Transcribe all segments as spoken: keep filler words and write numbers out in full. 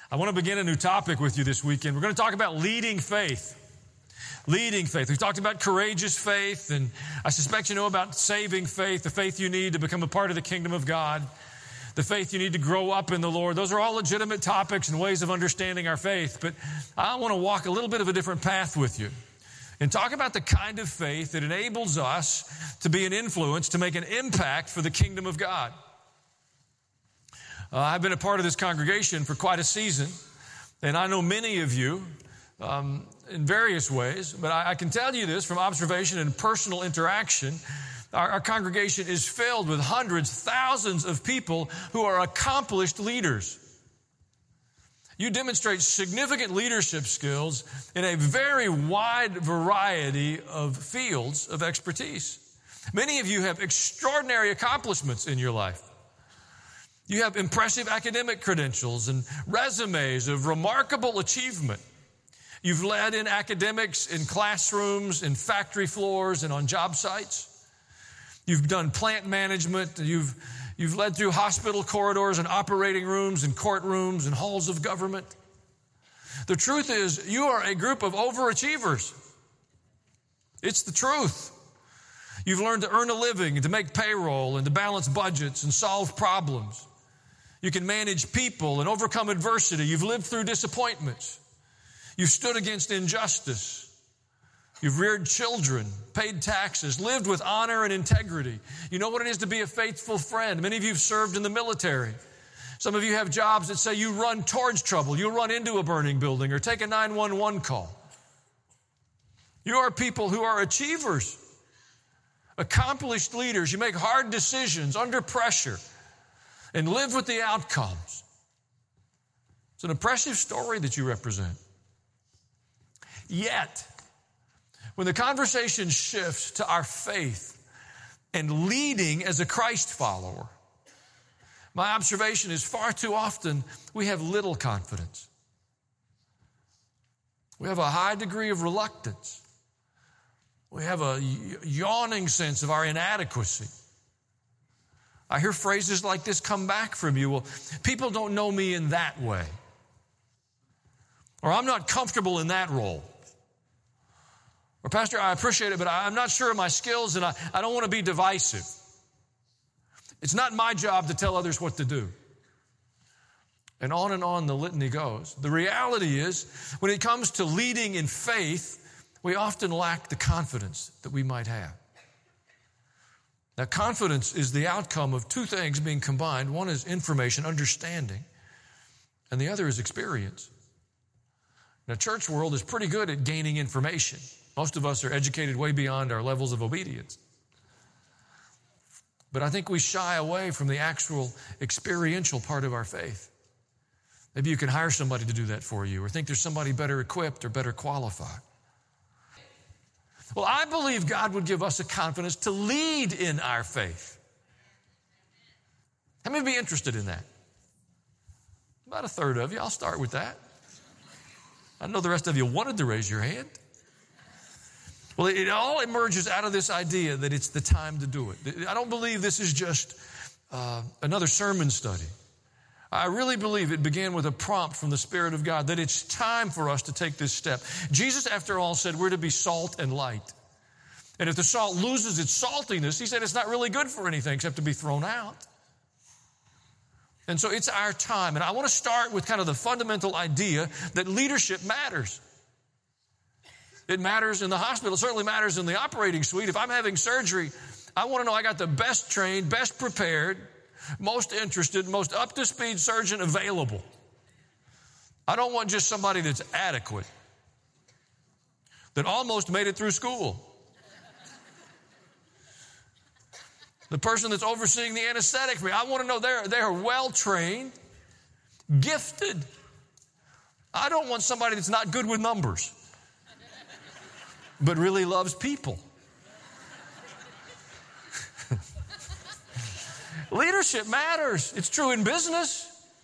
I want to begin a new topic with you this weekend. We're going to talk about leading faith. Leading faith. We've talked about courageous faith, and I suspect you know about saving faith, the faith you need to become a part of the kingdom of God, the faith you need to grow up in the Lord. Those are all legitimate topics and ways of understanding our faith, but I want to walk a little bit of a different path with you and talk about the kind of faith that enables us to be an influence, to make an impact for the kingdom of God. Uh, I've been a part of this congregation for quite a season, and I know many of you um, in various ways, but I, I can tell you this from observation and personal interaction. Our, our congregation is filled with hundreds, thousands of people who are accomplished leaders. You demonstrate significant leadership skills in a very wide variety of fields of expertise. Many of you have extraordinary accomplishments in your life. You have impressive academic credentials and resumes of remarkable achievement. You've led in academics, in classrooms, in factory floors, and on job sites. You've done plant management. You've, you've led through hospital corridors and operating rooms and courtrooms and halls of government. The truth is, you are a group of overachievers. It's the truth. You've learned to earn a living and to make payroll and to balance budgets and solve problems. You can manage people and overcome adversity. You've lived through disappointments. You've stood against injustice. You've reared children, paid taxes, lived with honor and integrity. You know what it is to be a faithful friend. Many of you have served in the military. Some of you have jobs that say you run towards trouble. You'll run into a burning building or take a nine one one call. You are people who are achievers, accomplished leaders. You make hard decisions under pressure and live with the outcomes. It's an impressive story that you represent. Yet, when the conversation shifts to our faith and leading as a Christ follower, my observation is far too often we have little confidence. We have a high degree of reluctance. We have a yawning sense of our inadequacy. I hear phrases like this come back from you. Well, people don't know me in that way. Or I'm not comfortable in that role. Or, Pastor, I appreciate it, but I'm not sure of my skills and I, I don't want to be divisive. It's not my job to tell others what to do. And on and on the litany goes. The reality is, when it comes to leading in faith, we often lack the confidence that we might have. Now, confidence is the outcome of two things being combined. One is information, understanding, and the other is experience. Now, church world is pretty good at gaining information. Most of us are educated way beyond our levels of obedience. But I think we shy away from the actual experiential part of our faith. Maybe you can hire somebody to do that for you, or think there's somebody better equipped or better qualified. Well, I believe God would give us a confidence to lead in our faith. How many would be interested in that? About a third of you. I'll start with that. I know the rest of you wanted to raise your hand. Well, it all emerges out of this idea that it's the time to do it. I don't believe this is just uh, another sermon study. I really believe it began with a prompt from the Spirit of God that it's time for us to take this step. Jesus, after all, said we're to be salt and light. And if the salt loses its saltiness, he said it's not really good for anything except to be thrown out. And so it's our time. And I want to start with kind of the fundamental idea that leadership matters. It matters in the hospital. It certainly matters in the operating suite. If I'm having surgery, I want to know I got the best trained, best prepared, most interested, most up-to-speed surgeon available. I don't want just somebody that's adequate, that almost made it through school. The person that's overseeing the anesthetic for me, I want to know they're, they're well-trained, gifted. I don't want somebody that's not good with numbers, but really loves people. Leadership matters. It's true in business.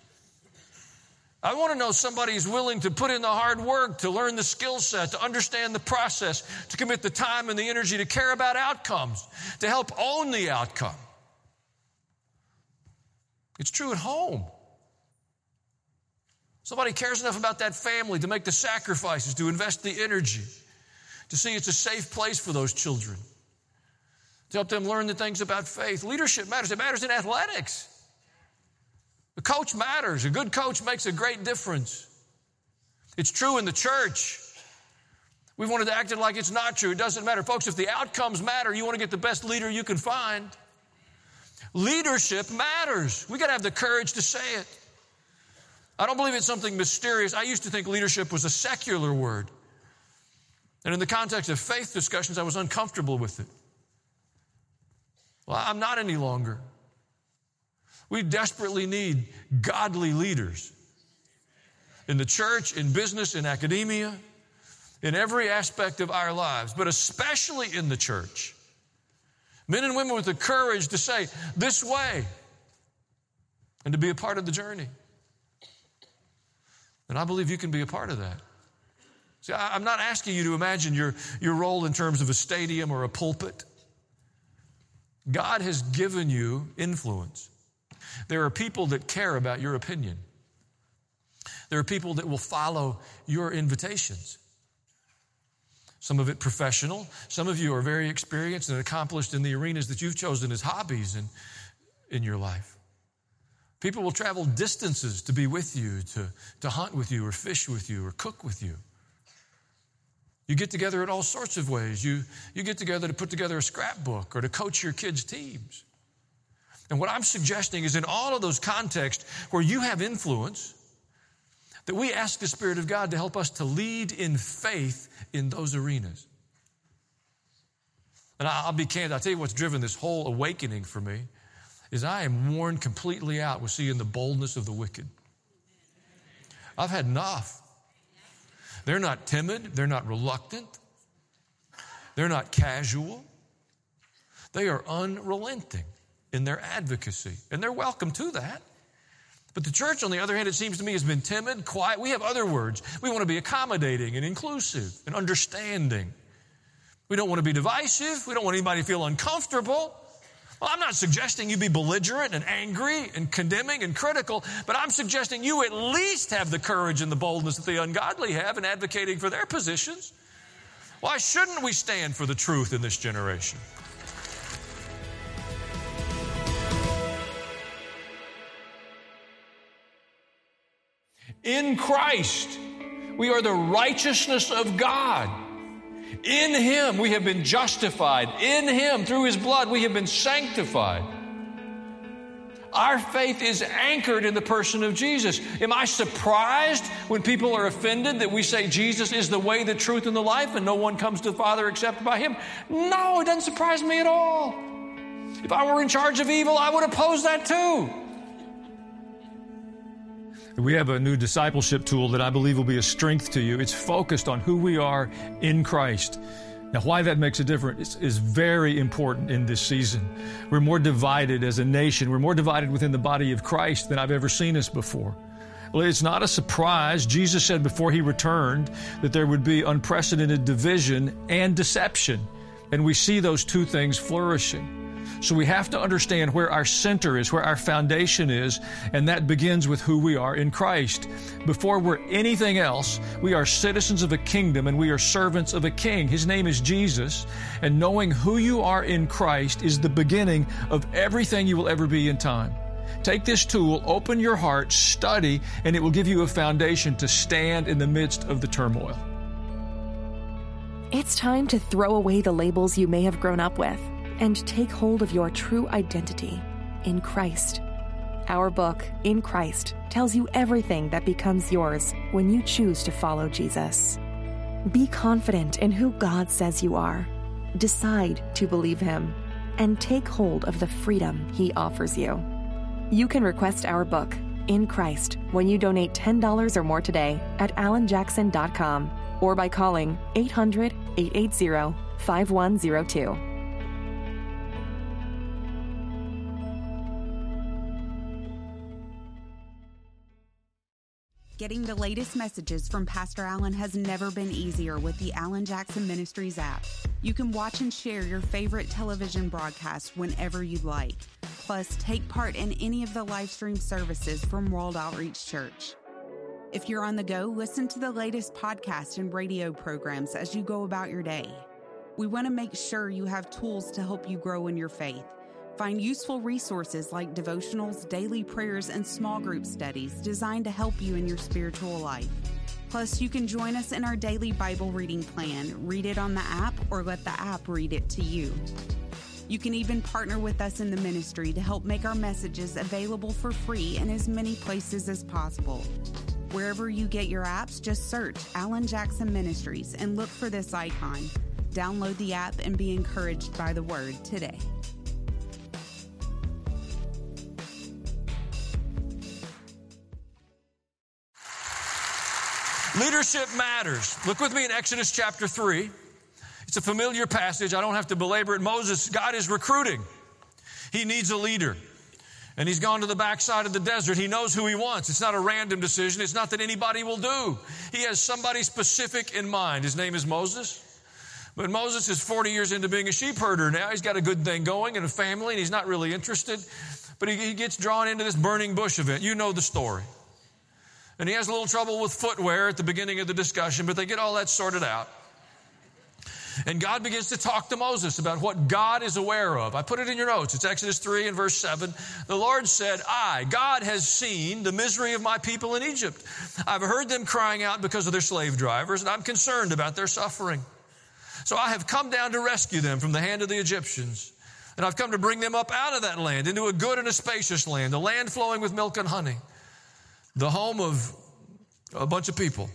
I want to know somebody who's willing to put in the hard work, to learn the skill set, to understand the process, to commit the time and the energy to care about outcomes, to help own the outcome. It's true at home. Somebody cares enough about that family to make the sacrifices, to invest the energy, to see it's a safe place for those children, to help them learn the things about faith. Leadership matters. It matters in athletics. The coach matters. A good coach makes a great difference. It's true in the church. We wanted to act it like it's not true. It doesn't matter. Folks, if the outcomes matter, you want to get the best leader you can find. Leadership matters. We got to have the courage to say it. I don't believe it's something mysterious. I used to think leadership was a secular word. And in the context of faith discussions, I was uncomfortable with it. Well, I'm not any longer. We desperately need godly leaders in the church, in business, in academia, in every aspect of our lives, but especially in the church. Men and women with the courage to say, this way, and to be a part of the journey. And I believe you can be a part of that. See, I'm not asking you to imagine your, your role in terms of a stadium or a pulpit. God has given you influence. There are people that care about your opinion. There are people that will follow your invitations. Some of it professional. Some of you are very experienced and accomplished in the arenas that you've chosen as hobbies in, in your life. People will travel distances to be with you, to, to hunt with you or fish with you or cook with you. You get together in all sorts of ways. You, you get together to put together a scrapbook or to coach your kids' teams. And what I'm suggesting is in all of those contexts where you have influence, that we ask the Spirit of God to help us to lead in faith in those arenas. And I'll be candid. I'll tell you what's driven this whole awakening for me is I am worn completely out with seeing the boldness of the wicked. I've had enough. They're not timid. They're not reluctant. They're not casual. They are unrelenting in their advocacy. And they're welcome to that. But the church, on the other hand, it seems to me, has been timid, quiet. We have other words. We want to be accommodating and inclusive and understanding. We don't want to be divisive. We don't want anybody to feel uncomfortable. Well, I'm not suggesting you be belligerent and angry and condemning and critical, but I'm suggesting you at least have the courage and the boldness that the ungodly have in advocating for their positions. Why shouldn't we stand for the truth in this generation? In Christ, we are the righteousness of God. In Him, we have been justified. In Him, through His blood, we have been sanctified. Our faith is anchored in the person of Jesus. Am I surprised when people are offended that we say Jesus is the way, the truth, and the life, and no one comes to the Father except by Him? No, it doesn't surprise me at all. If I were in charge of evil, I would oppose that too. We have a new discipleship tool that I believe will be a strength to you. It's focused on who we are in Christ. Now, why that makes a difference is very important in this season. We're more divided as a nation. We're more divided within the body of Christ than I've ever seen us before. Well, it's not a surprise. Jesus said before He returned that there would be unprecedented division and deception. And we see those two things flourishing. So we have to understand where our center is, where our foundation is, and that begins with who we are in Christ. Before we're anything else, we are citizens of a kingdom and we are servants of a king. His name is Jesus, and knowing who you are in Christ is the beginning of everything you will ever be in time. Take this tool, open your heart, study, and it will give you a foundation to stand in the midst of the turmoil. It's time to throw away the labels you may have grown up with and take hold of your true identity in Christ. Our book, In Christ, tells you everything that becomes yours when you choose to follow Jesus. Be confident in who God says you are. Decide to believe Him and take hold of the freedom He offers you. You can request our book, In Christ, when you donate ten dollars or more today at alan jackson dot com or by calling eight hundred, eight eight zero, five one zero two. Getting the latest messages from Pastor Allen has never been easier with the Alan Jackson Ministries app. You can watch and share your favorite television broadcasts whenever you'd like. Plus, take part in any of the live stream services from World Outreach Church. If you're on the go, listen to the latest podcast and radio programs as you go about your day. We want to make sure you have tools to help you grow in your faith. Find useful resources like devotionals, daily prayers, and small group studies designed to help you in your spiritual life. Plus, you can join us in our daily Bible reading plan. Read it on the app or let the app read it to you. You can even partner with us in the ministry to help make our messages available for free in as many places as possible. Wherever you get your apps, just search Alan Jackson Ministries and look for this icon. Download the app and be encouraged by the word today. Leadership matters. Look with me in Exodus chapter three. It's a familiar passage. I don't have to belabor it. Moses, God is recruiting. He needs a leader. And he's gone to the backside of the desert. He knows who he wants. It's not a random decision. It's not that anybody will do. He has somebody specific in mind. His name is Moses. But Moses is forty years into being a sheep herder now. He's got a good thing going and a family, and he's not really interested. But he, he gets drawn into this burning bush event. You know the story. And he has a little trouble with footwear at the beginning of the discussion, but they get all that sorted out. And God begins to talk to Moses about what God is aware of. I put it in your notes. It's Exodus three and verse seven. The Lord said, I, God has seen the misery of my people in Egypt. I've heard them crying out because of their slave drivers, and I'm concerned about their suffering. So I have come down to rescue them from the hand of the Egyptians. And I've come to bring them up out of that land into a good and a spacious land, a land flowing with milk and honey, the home of a bunch of people.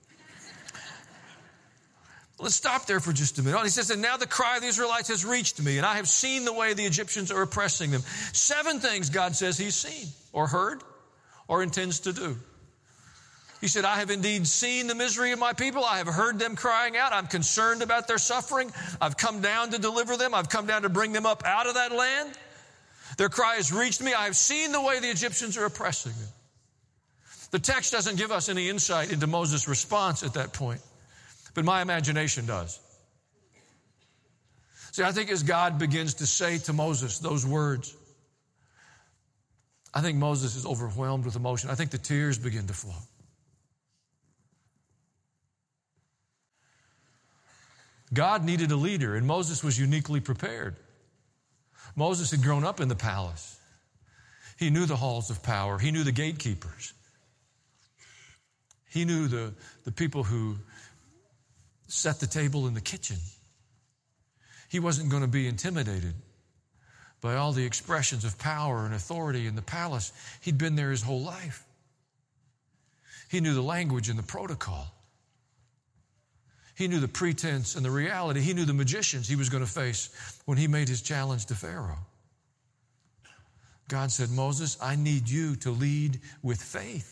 Let's stop there for just a minute. He says, and now the cry of the Israelites has reached me, and I have seen the way the Egyptians are oppressing them. Seven things God says he's seen or heard or intends to do. He said, I have indeed seen the misery of my people. I have heard them crying out. I'm concerned about their suffering. I've come down to deliver them. I've come down to bring them up out of that land. Their cry has reached me. I have seen the way the Egyptians are oppressing them. The text doesn't give us any insight into Moses' response at that point, but my imagination does. See, I think as God begins to say to Moses those words, I think Moses is overwhelmed with emotion. I think the tears begin to flow. God needed a leader, and Moses was uniquely prepared. Moses had grown up in the palace. He knew the halls of power. He knew the gatekeepers. He knew the, the people who set the table in the kitchen. He wasn't going to be intimidated by all the expressions of power and authority in the palace. He'd been there his whole life. He knew the language and the protocol. He knew the pretense and the reality. He knew the magicians he was going to face when he made his challenge to Pharaoh. God said, Moses, I need you to lead with faith.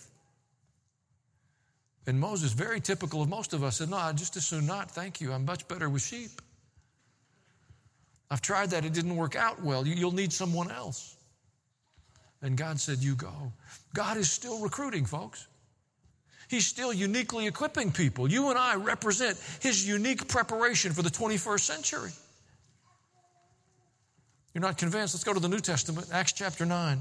And Moses, very typical of most of us, said, no, I'd just as soon not. Thank you. I'm much better with sheep. I've tried that. It didn't work out well. You'll need someone else. And God said, you go. God is still recruiting, folks. He's still uniquely equipping people. You and I represent his unique preparation for the twenty-first century. You're not convinced? Let's go to the New Testament, Acts chapter nine.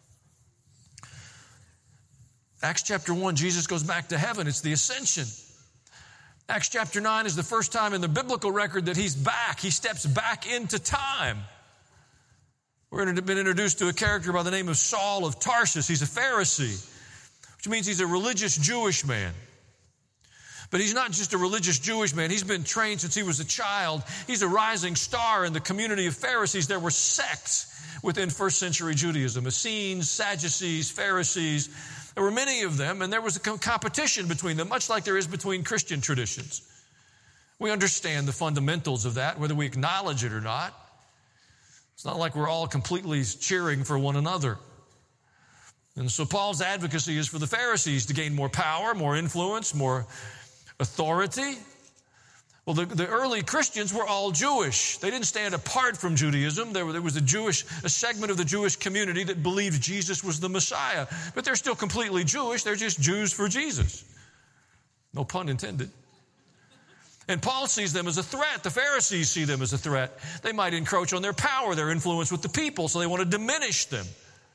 Acts chapter one, Jesus goes back to heaven. It's the ascension. Acts chapter nine is the first time in the biblical record that he's back. He steps back into time. We're been introduced to a character by the name of Saul of Tarsus. He's a Pharisee, which means he's a religious Jewish man. But he's not just a religious Jewish man. He's been trained since he was a child. He's a rising star in the community of Pharisees. There were sects within first century Judaism: Essenes, Sadducees, Pharisees. There were many of them, and there was a competition between them, much like there is between Christian traditions. We understand the fundamentals of that, whether we acknowledge it or not. It's not like we're all completely cheering for one another. And so Paul's advocacy is for the Pharisees to gain more power, more influence, more authority. Well, the, the early Christians were all Jewish. They didn't stand apart from Judaism. There, there was a Jewish, a segment of the Jewish community that believed Jesus was the Messiah. But they're still completely Jewish. They're just Jews for Jesus. No pun intended. And Paul sees them as a threat. The Pharisees see them as a threat. They might encroach on their power, their influence with the people, so they want to diminish them.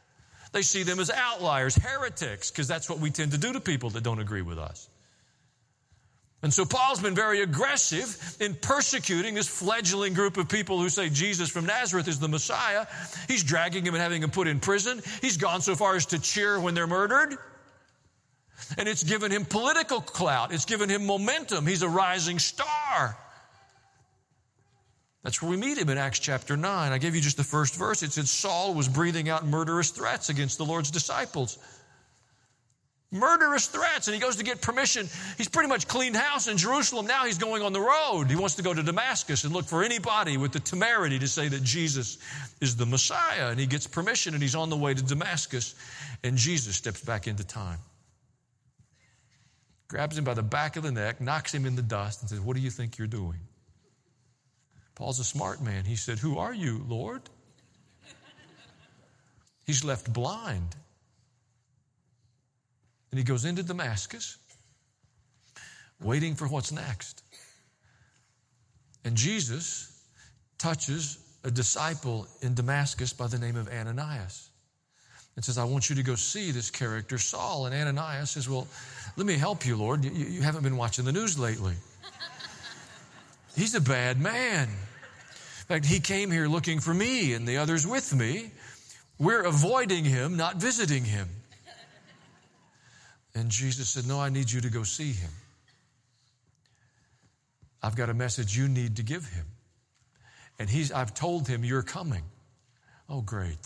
They see them as outliers, heretics, because that's what we tend to do to people that don't agree with us. And so Paul's been very aggressive in persecuting this fledgling group of people who say Jesus from Nazareth is the Messiah. He's dragging him and having him put in prison. He's gone so far as to cheer when they're murdered. And it's given him political clout. It's given him momentum. He's a rising star. That's where we meet him in Acts chapter nine. I gave you just the first verse. It said Saul was breathing out murderous threats against the Lord's disciples. Murderous threats. And he goes to get permission. He's pretty much cleaned house in Jerusalem. Now he's going on the road. He wants to go to Damascus and look for anybody with the temerity to say that Jesus is the Messiah. And he gets permission and he's on the way to Damascus. And Jesus steps back into time. Grabs him by the back of the neck, knocks him in the dust and says, what do you think you're doing? Paul's a smart man. He said, who are you, Lord? He's left blind. And he goes into Damascus, waiting for what's next. And Jesus touches a disciple in Damascus by the name of Ananias and says, I want you to go see this character, Saul. And Ananias says, well, let me help you, Lord. You, you haven't been watching the news lately. He's a bad man. In fact, he came here looking for me and the others with me. We're avoiding him, not visiting him. And Jesus said, no, I need you to go see him. I've got a message you need to give him. And he's, I've told him you're coming. Oh, great.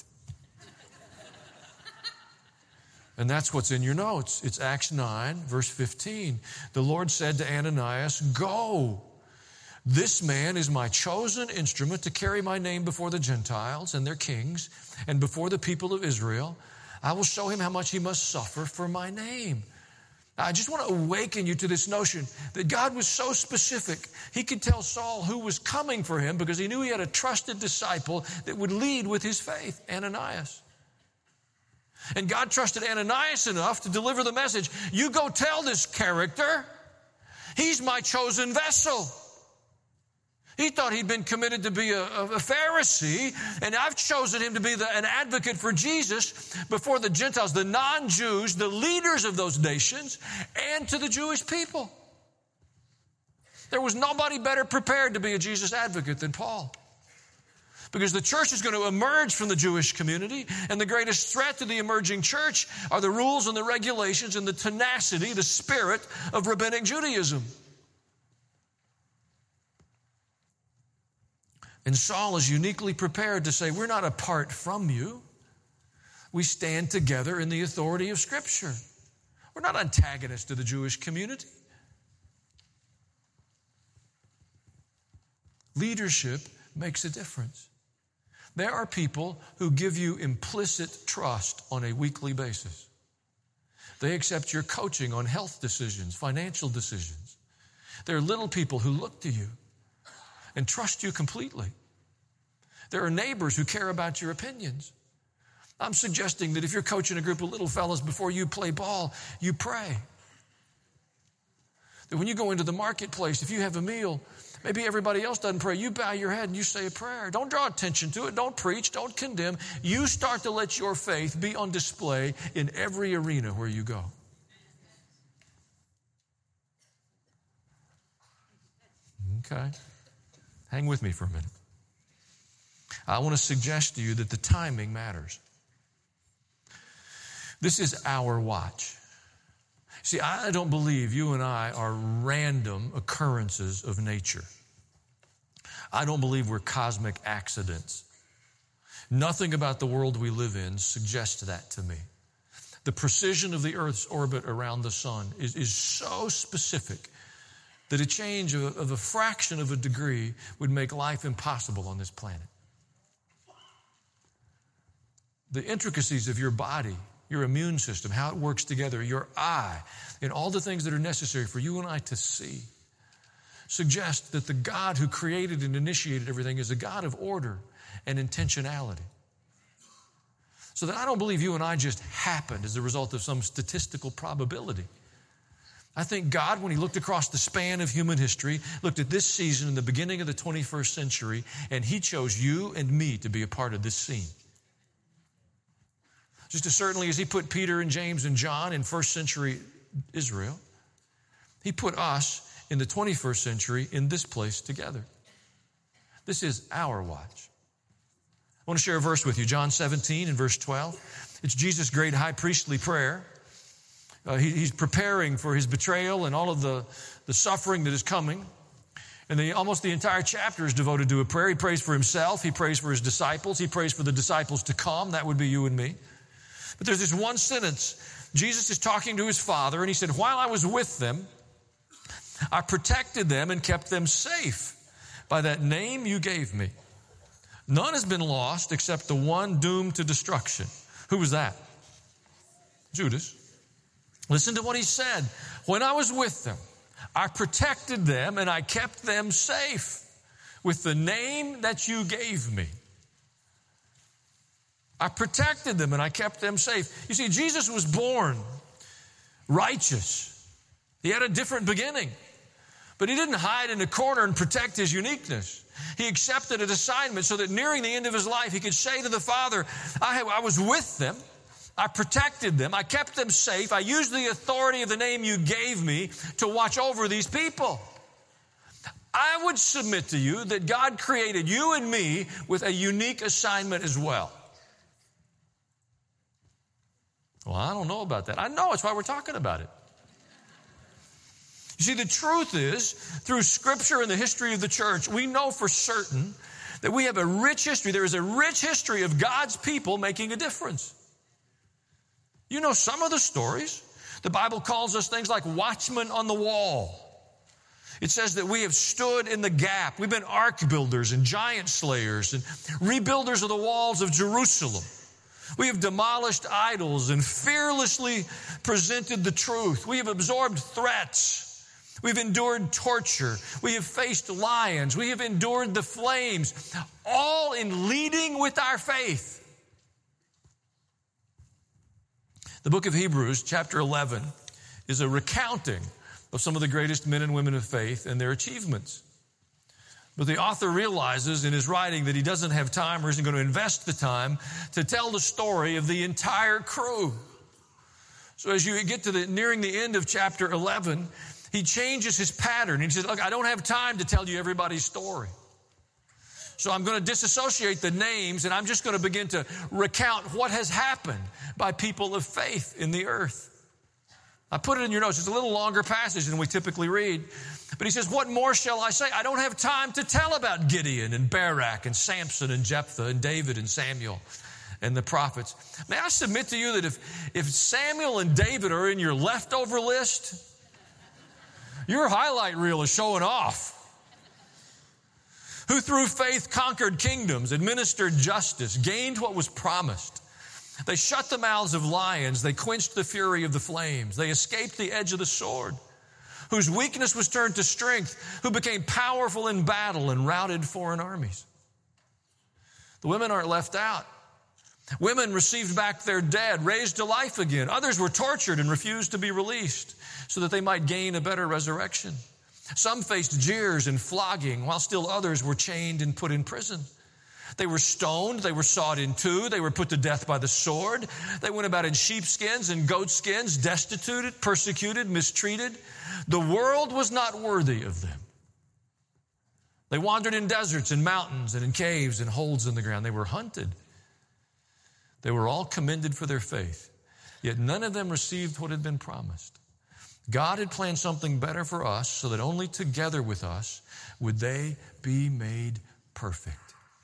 And that's what's in your notes. It's Acts nine, verse fifteen. The Lord said to Ananias, go. This man is my chosen instrument to carry my name before the Gentiles and their kings and before the people of Israel. I will show him how much he must suffer for my name. I just want to awaken you to this notion that God was so specific. He could tell Saul who was coming for him because he knew he had a trusted disciple that would lead with his faith, Ananias. And God trusted Ananias enough to deliver the message. You go tell this character, he's my chosen vessel. He thought he'd been committed to be a, a Pharisee, and I've chosen him to be the, an advocate for Jesus before the Gentiles, the non-Jews, the leaders of those nations, and to the Jewish people. There was nobody better prepared to be a Jesus advocate than Paul. Because the church is going to emerge from the Jewish community, and the greatest threat to the emerging church are the rules and the regulations and the tenacity, the spirit of rabbinic Judaism. And Saul is uniquely prepared to say, we're not apart from you. We stand together in the authority of Scripture. We're not antagonists to the Jewish community. Leadership makes a difference. There are people who give you implicit trust on a weekly basis. They accept your coaching on health decisions, financial decisions. There are little people who look to you and trust you completely. There are neighbors who care about your opinions. I'm suggesting that if you're coaching a group of little fellas before you play ball, you pray. That when you go into the marketplace, if you have a meal, maybe everybody else doesn't pray. You bow your head and you say a prayer. Don't draw attention to it. Don't preach. Don't condemn. You start to let your faith be on display in every arena where you go. Okay. Hang with me for a minute. I want to suggest to you that the timing matters. This is our watch. See, I don't believe you and I are random occurrences of nature. I don't believe we're cosmic accidents. Nothing about the world we live in suggests that to me. The precision of the Earth's orbit around the sun is, is so specific that a change of, of a fraction of a degree would make life impossible on this planet. The intricacies of your body, your immune system, how it works together, your eye, and all the things that are necessary for you and I to see, suggest that the God who created and initiated everything is a God of order and intentionality. So that I don't believe you and I just happened as a result of some statistical probability. I think God, when he looked across the span of human history, looked at this season in the beginning of the twenty-first century, and he chose you and me to be a part of this scene. Just as certainly as he put Peter and James and John in first century Israel, he put us in the twenty-first century in this place together. This is our watch. I want to share a verse with you, John seventeen and verse twelve. It's Jesus' great high priestly prayer. Uh, he, he's preparing for his betrayal and all of the, the suffering that is coming. And the, almost the entire chapter is devoted to a prayer. He prays for himself. He prays for his disciples. He prays for the disciples to come. That would be you and me. But there's this one sentence. Jesus is talking to his Father, and he said, while I was with them, I protected them and kept them safe by that name you gave me. None has been lost except the one doomed to destruction. Who was that? Judas. Listen to what he said. When I was with them, I protected them and I kept them safe with the name that you gave me. I protected them and I kept them safe. You see, Jesus was born righteous. He had a different beginning. But he didn't hide in a corner and protect his uniqueness. He accepted an assignment so that nearing the end of his life, he could say to the Father, I, I was with them. I protected them. I kept them safe. I used the authority of the name you gave me to watch over these people. I would submit to you that God created you and me with a unique assignment as well. Well, I don't know about that. I know, it's why we're talking about it. You see, the truth is, through Scripture and the history of the church, we know for certain that we have a rich history. There is a rich history of God's people making a difference. You know some of the stories. The Bible calls us things like watchmen on the wall. It says that we have stood in the gap. We've been ark builders and giant slayers and rebuilders of the walls of Jerusalem. We have demolished idols and fearlessly presented the truth. We have absorbed threats. We've endured torture. We have faced lions. We have endured the flames, all in leading with our faith. The book of Hebrews, chapter eleven, is a recounting of some of the greatest men and women of faith and their achievements. But the author realizes in his writing that he doesn't have time or isn't going to invest the time to tell the story of the entire crew. So as you get to the nearing the end of chapter eleven, he changes his pattern. He says, look, I don't have time to tell you everybody's story. So I'm going to disassociate the names, and I'm just going to begin to recount what has happened by people of faith in the earth. I put it in your notes. It's a little longer passage than we typically read. But he says, what more shall I say? I don't have time to tell about Gideon and Barak and Samson and Jephthah and David and Samuel and the prophets. May I submit to you that if, if Samuel and David are in your leftover list, your highlight reel is showing off. Who through faith conquered kingdoms, administered justice, gained what was promised. They shut the mouths of lions. They quenched the fury of the flames. They escaped the edge of the sword. Whose weakness was turned to strength. Who became powerful in battle and routed foreign armies. The women aren't left out. Women received back their dead, raised to life again. Others were tortured and refused to be released so that they might gain a better resurrection. Some faced jeers and flogging, while still others were chained and put in prison. They were stoned, they were sawed in two, they were put to death by the sword. They went about in sheepskins and goatskins, destituted, persecuted, mistreated. The world was not worthy of them. They wandered in deserts and mountains and in caves and holes in the ground. They were hunted. They were all commended for their faith, yet none of them received what had been promised. God had planned something better for us so that only together with us would they be made perfect.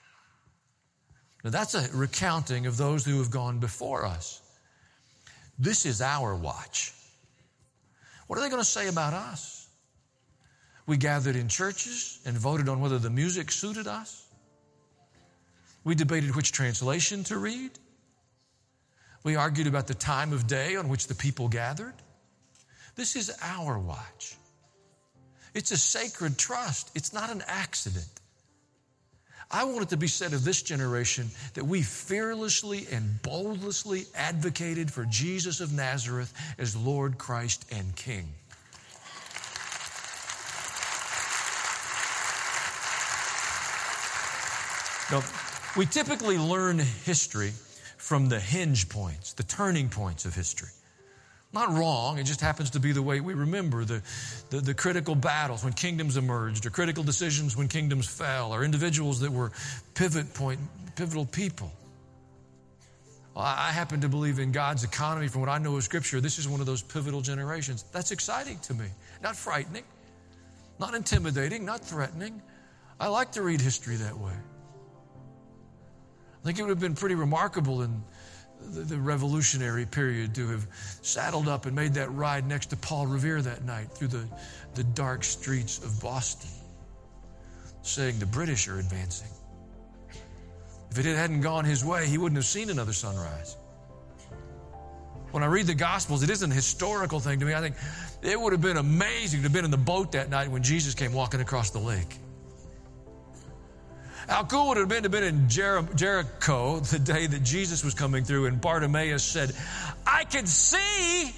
Now that's a recounting of those who have gone before us. This is our watch. What are they going to say about us? We gathered in churches and voted on whether the music suited us. We debated which translation to read. We argued about the time of day on which the people gathered. This is our watch. It's a sacred trust. It's not an accident. I want it to be said of this generation that we fearlessly and boldly advocated for Jesus of Nazareth as Lord, Christ, and King. Now, we typically learn history from the hinge points, the turning points of history. Not wrong, it just happens to be the way we remember the, the, the critical battles when kingdoms emerged, or critical decisions when kingdoms fell, or individuals that were pivot point, pivotal people. Well, I happen to believe in God's economy. From what I know of Scripture, this is one of those pivotal generations. That's exciting to me. Not frightening, not intimidating, not threatening. I like to read history that way. I think it would have been pretty remarkable in the, the revolutionary period to have saddled up and made that ride next to Paul Revere that night through the, the dark streets of Boston, saying the British are advancing. If it hadn't gone his way, he wouldn't have seen another sunrise. When I read the Gospels, it isn't a historical thing to me. I think it would have been amazing to have been in the boat that night when Jesus came walking across the lake. How cool would it have been to have been in Jer- Jericho the day that Jesus was coming through and Bartimaeus said, I can see.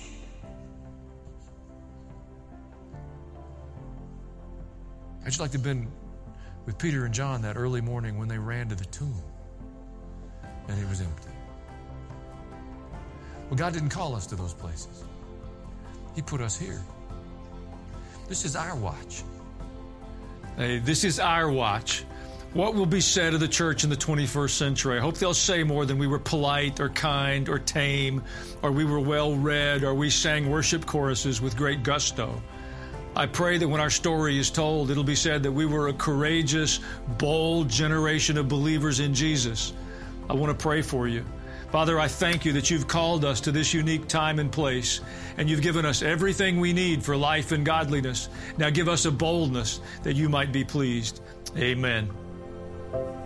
I'd just like to have been with Peter and John that early morning when they ran to the tomb and it was empty. Well, God didn't call us to those places. He put us here. This is our watch. Hey, this is our watch. What will be said of the church in the twenty-first century? I hope they'll say more than we were polite or kind or tame, or we were well-read, or we sang worship choruses with great gusto. I pray that when our story is told, it'll be said that we were a courageous, bold generation of believers in Jesus. I want to pray for you. Father, I thank you that you've called us to this unique time and place, and you've given us everything we need for life and godliness. Now give us a boldness that you might be pleased. Amen.